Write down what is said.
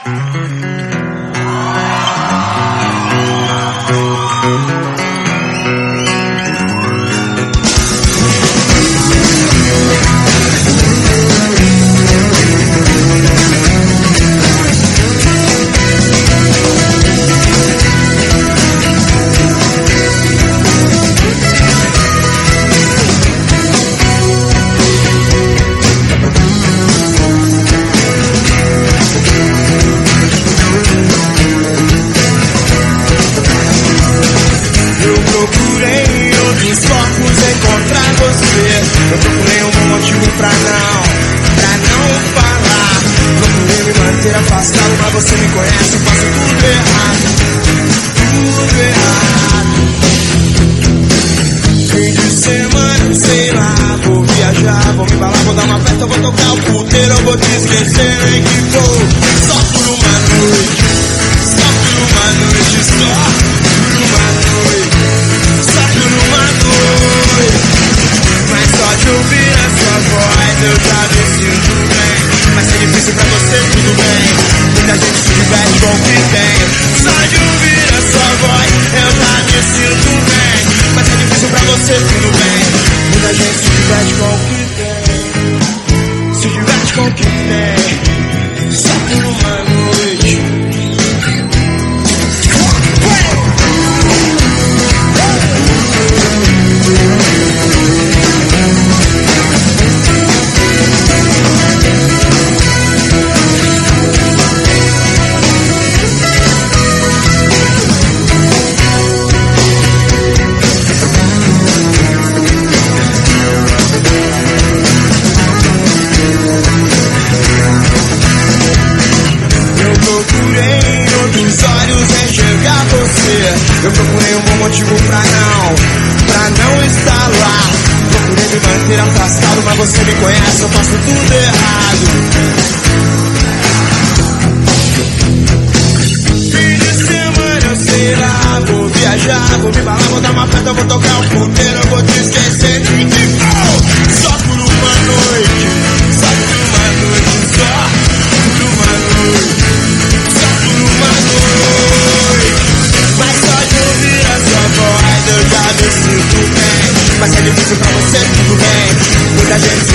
Eu procurei um bom motivo pra não falar. Procurei me manter afastado, mas você me conhece, eu faço tudo errado. Fim de semana, sei lá, vou viajar, vou me embalar, vou dar uma festa, vou tocar o puteiro, eu vou te esquecer, nem que vou. Só por uma noite, só por uma noite, só por uma noite, só por uma noite. Mas só de ouvir a sua voz eu já me sinto bem. Mas se é difícil pra você, tudo bem. Muita gente se diverte com o que tem. Só de ouvir a sua voz eu já me sinto bem. Mas se é difícil pra você, tudo bem. Muita gente se diverte com o que tem. Se diverte com o que tem. Só por uma noite. Eu procurei um bom motivo pra não estar lá. Procurei me manter afastado, mas você me conhece, eu faço tudo errado. Fim de semana, eu sei lá, vou viajar, vou me embalar, vou dar uma festa, vou tocar um puteiro, eu vou te esquecer de que vou. Só por uma noite, só por uma noite, só por uma noite, só por uma noite. Mas só de ouvir a sua voz eu já me sinto bem. Mas se é difícil pra você, tudo bem. Muita gente